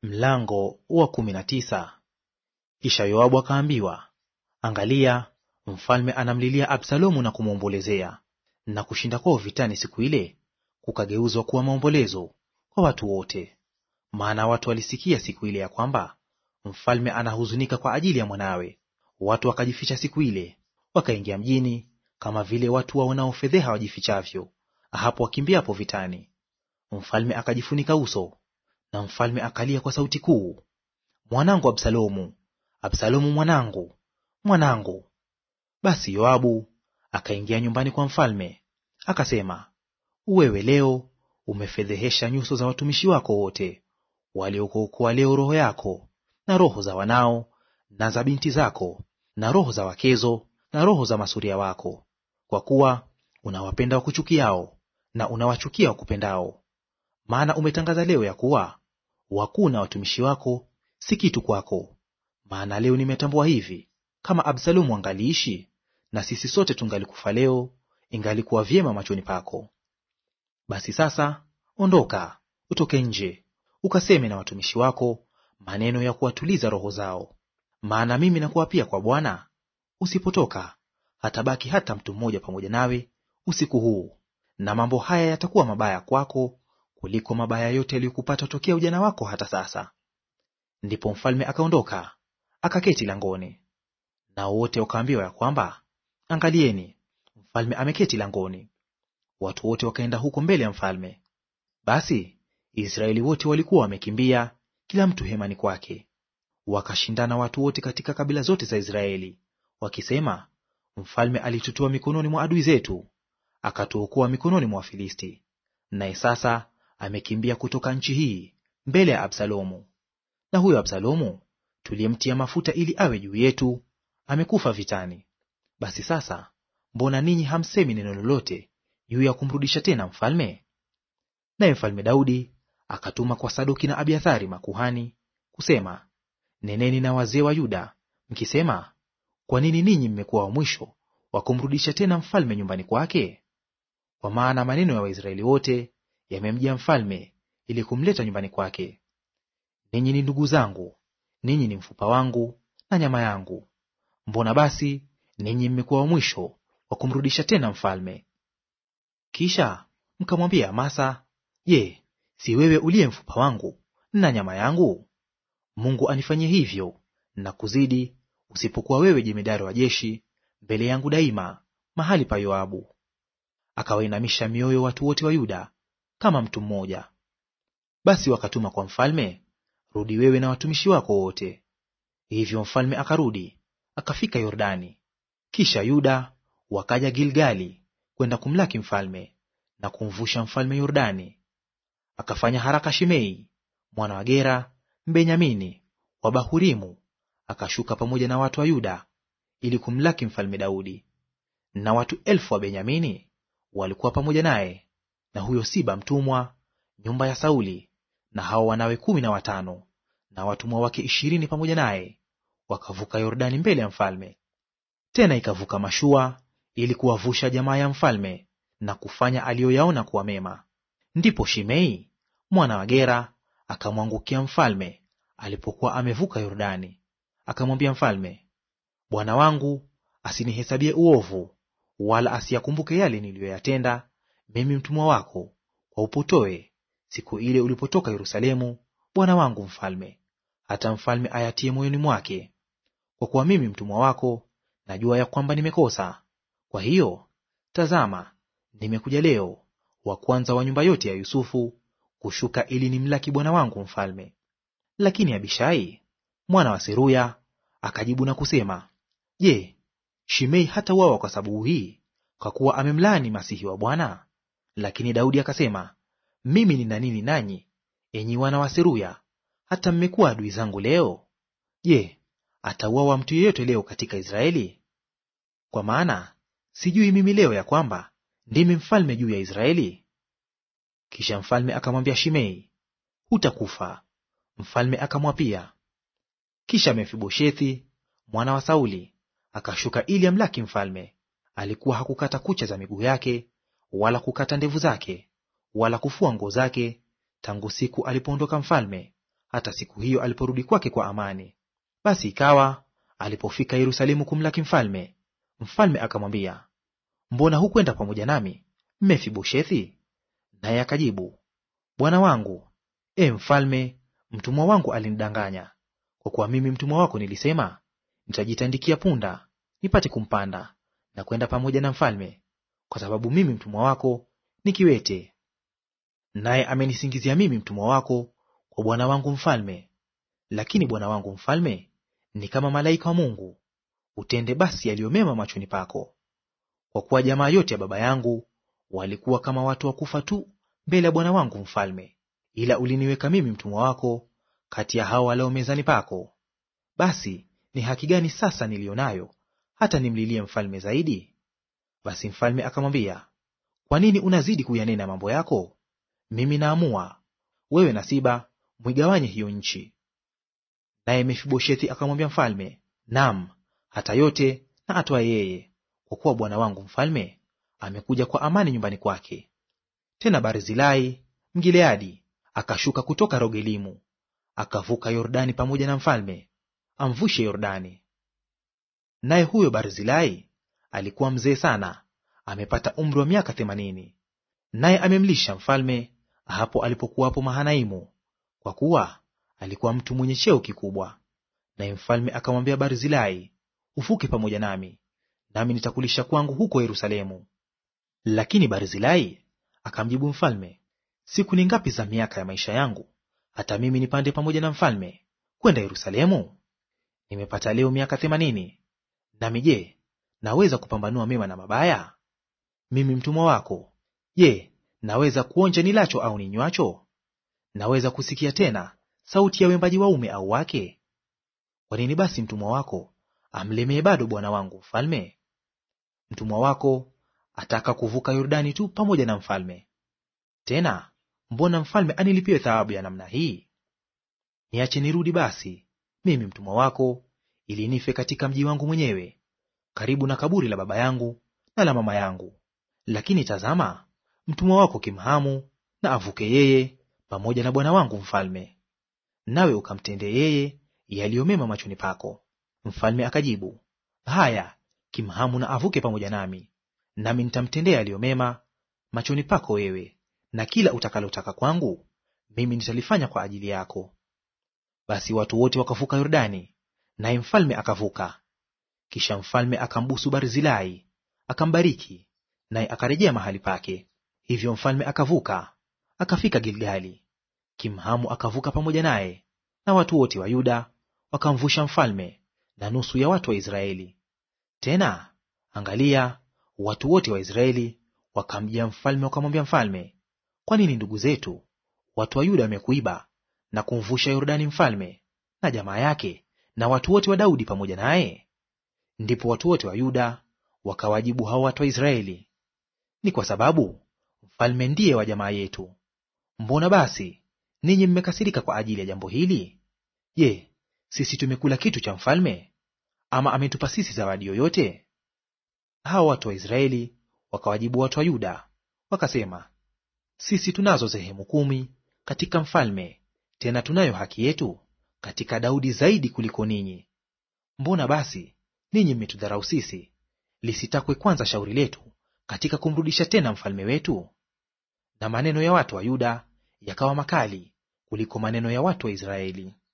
Mlango wa 19. Kisha Yoabu akaambiwa, angalia, mfalme anamlilia Absalomu na kumwombolezea. Na kushinda kwao vitani siku ile kukageuzwa kuwa maombolezo kwa watu wote. Maana watu walisikia siku ile ya kwamba mfalme anahuzunika kwa ajili ya mwanawe. Watu wakajificha siku ile, wakaingia mjini kama vile watu waonao fedheha wajifichavyo, hapo wakimbiapo vitani. Mfalme akajifunika uso, na mfalme akalia kwa sauti kuu, mwanangu Absalomu, Absalomu mwanangu, mwanangu! Basi Yoabu akaingia nyumbani kwa mfalme, akasema, wewe leo umefedhehesha nyuso za watumishi wako wote, waliokookoa leo roho yako na roho za wanao na za binti zako na roho za wakezo na roho za masuria wako, kwa kuwa unawapenda wakuchukiao na unawachukia wakupendao. Maana umetangaza leo ya kuwa wakuu na watumishi wako si kitu kwako. Maana leo nimetambua hivi, kama Absalomu angaliishi na sisi sote tungalikufa leo, ingalikuwa vyema machoni pako. Basi sasa ondoka, utoke nje, ukaseme na watumishi wako maneno ya kuwatuliza roho zao. Maana mimi nakuapia kwa Bwana, usipotoka hatabaki hata mtu mmoja pamoja nawe usiku huu, na mambo haya yatakuwa mabaya kwako kuliko mabaya yote yaliyokupata tokea ujana wako hata sasa. Ndipo mfalme akaondoka, akaketi langoni. Nao wote wakaambiwa ya kwamba, angalieni, mfalme ameketi langoni. Watu wote wakaenda huko mbele ya mfalme. Basi Israeli wote walikuwa wamekimbia, kila mtu hemani kwake. Wakashindana watu wote katika kabila zote za Israeli, wakisema, mfalme alitutoa mikononi mwa adui zetu, akatuokoa mikononi mwa Wafilisti. Naye sasa amekimbia kutoka nchi hii mbele ya Absalomu. Na huyo Absalomu tuliyemtia mafuta ili awe juu yetu amekufa vitani. Basi sasa, mbona ninyi hamsemi neno lolote juu ya kumrudisha tena mfalme? Naye mfalme Daudi akatuma kwa Sadoki na Abiathari makuhani kusema, neneni na wazee wa Yuda mkisema, kwa nini ninyi mmekuwa wa mwisho wa kumrudisha tena mfalme nyumbani kwake? Kwa maana maneno ya Waisraeli wote yamemjia mfalme ili kumleta nyumbani kwake. Ninyi ni ndugu zangu, ninyi ni mfupa wangu na nyama yangu. Mbona basi ninyi mmekuwa wa mwisho wa kumrudisha tena mfalme? Kisha mkamwambia Amasa, je, si wewe uliye mfupa wangu na nyama yangu? Mungu anifanyie hivyo na kuzidi, usipokuwa wewe jemedari wa jeshi mbele yangu daima mahali pa Yoabu. Akawainamisha mioyo watu wote wa Yuda kama mtu mmoja. Basi wakatuma kwa mfalme, rudi wewe na watumishi wako wote. Hivyo mfalme akarudi, akafika Yordani. Kisha Yuda wakaja Gilgali kwenda kumlaki mfalme na kumvusha mfalme Yordani. Akafanya haraka Shimei mwana wa Gera Mbenyamini wa Bahurimu, akashuka pamoja na watu wa Yuda ili kumlaki mfalme Daudi. Na watu 1,000 wa Benyamini walikuwa pamoja naye, na huyo Siba mtumwa nyumba ya Sauli, na hao wanawe 15 na watumwa wake 20 pamoja naye, wakavuka Yordani mbele ya mfalme. Tena ikavuka mashua ili kuwavusha jamaa ya mfalme na kufanya aliyoyaona kuwa mema. Ndipo Shimei mwana wa Gera akamwangukia mfalme alipokuwa amevuka Yordani, akamwambia mfalme, bwana wangu asinihesabie uovu, wala asiyakumbuke yale niliyoyatenda mimi mtumwa wako kwa upotoe siku ile ulipotoka Yerusalemu, bwana wangu mfalme, hata mfalme ayatie moyoni mwake. Kwa kuwa mimi mtumwa wako najua ya kwamba nimekosa. Kwa hiyo tazama, nimekuja leo, wa kwanza wa nyumba yote ya Yusufu, kushuka ili nimlaki bwana wangu mfalme. Lakini Abishai mwana wa Seruya akajibu na kusema, je, Shimei hatauawa kwa sababu hii, kwa kuwa amemlaani masihi wa Bwana? Lakini Daudi akasema, mimi nina nini nanyi, enyi wana wa Seruya, hata mmekuwa adui zangu leo? Je, atauawa mtu yeyote leo katika Israeli? Kwa maana sijui mimi leo ya kwamba ndimi mfalme juu ya Israeli. Kisha mfalme akamwambia Shimei, hutakufa. Mfalme akamwapia. Kisha Mefiboshethi mwana wa Sauli akashuka ili amlaki mfalme. Alikuwa hakukata kucha za miguu yake, wala kukata ndevu zake, wala kufua nguo zake, tangu siku alipoondoka mfalme hata siku hiyo aliporudi kwake kwa amani. Basi ikawa alipofika Yerusalemu kumlaki mfalme, mfalme akamwambia, mbona hukwenda pamoja nami, Mefiboshethi? Naye akajibu, bwana wangu, mfalme, mtumwa wangu alinidanganya, kwa kuwa mimi mtumwa wako nilisema, nitajitandikia punda nipate kumpanda na kwenda pamoja na mfalme, kwa sababu mimi mtumwa wako ni kiwete. Naye amenisingizia mimi mtumwa wako kwa bwana wangu mfalme. Lakini bwana wangu mfalme ni kama malaika wa Mungu, utende basi yaliyo mema machoni pako. Kwa kuwa jamaa yote ya baba yangu walikuwa kama watu wa kufa tu mbele ya bwana wangu mfalme, ila uliniweka mimi mtumwa wako kati ya hao walao mezani pako. Basi ni haki gani sasa niliyo nayo hata nimlilie mfalme zaidi? Basi mfalme akamwambia, kwa nini unazidi kuyanena mambo yako? Mimi naamua, wewe na Siba mwigawanye hiyo nchi. Naye Mefiboshethi akamwambia mfalme, naam, hata yote na atwaye yeye, kwa kuwa bwana wangu mfalme amekuja kwa amani nyumbani kwake. Tena Barzilai Mgileadi akashuka kutoka Rogelimu, akavuka Yordani pamoja na mfalme, amvushe Yordani. Naye huyo Barzilai alikuwa mzee sana, amepata umri wa miaka 80, naye amemlisha mfalme hapo alipokuwapo Mahanaimu, kwa kuwa alikuwa mtu mwenye cheo kikubwa. Naye mfalme akamwambia Barzilai, uvuke pamoja nami, nami nitakulisha kwangu huko Yerusalemu. Lakini Barzilai akamjibu mfalme, siku ni ngapi za miaka ya maisha yangu, hata mimi nipande pamoja na mfalme kwenda Yerusalemu? Nimepata leo miaka 80, nami je, naweza kupambanua mema na mabaya? Mimi mtumwa wako, je, naweza kuonja nilacho au ninywacho? Naweza kusikia tena sauti ya wembaji waume au wake? Kwa nini basi mtumwa wako amlemee bado bwana wangu mfalme? Mtumwa wako ataka kuvuka Yordani tu pamoja na mfalme. Tena mbona mfalme anilipiwe thawabu ya namna hii? Niache nirudi basi, mimi mtumwa wako, ili nife katika mji wangu mwenyewe, karibu na kaburi la baba yangu na la mama yangu. Lakini tazama, mtumwa wako Kimhamu na avuke yeye pamoja na bwana wangu mfalme, nawe ukamtendee yeye yaliyo mema machoni pako. Mfalme akajibu, haya, Kimhamu na avuke pamoja nami, nami nitamtendea yaliyo mema machoni pako wewe, na kila utakalotaka kwangu mimi nitalifanya kwa ajili yako. Basi watu wote wakavuka Yordani, naye mfalme akavuka. Kisha mfalme akambusu Barzilai, akambariki, naye akarejea mahali pake. Hivyo mfalme akavuka, akafika Gilgali. Kimhamu akavuka pamoja naye, na watu wote wa Yuda wakamvusha mfalme na nusu ya watu wa Israeli. Tena angalia, watu wote wa Israeli wakamjia mfalme wakamwambia mfalme, kwa nini ndugu zetu watu wa Yuda wamekuiba na kumvusha Yordani mfalme na jamaa yake na watu wote wa Daudi pamoja naye? Ndipo watu wote wa Yuda wakawajibu hao watu wa Israeli, ni kwa sababu mfalme ndiye wa jamaa yetu. Mbona basi ninyi mmekasirika kwa ajili ya jambo hili? Je, sisi tumekula kitu cha mfalme, ama ametupa sisi zawadi yoyote? Hao watu wa Israeli wakawajibu watu wa Yuda wakasema, sisi tunazo sehemu 10 katika mfalme, tena tunayo haki yetu katika Daudi zaidi kuliko ninyi. Mbona basi ninyi mmetudharau sisi, lisitakwe kwanza shauri letu katika kumrudisha tena mfalme wetu? Na maneno ya watu wa Yuda yakawa makali kuliko maneno ya watu wa Israeli.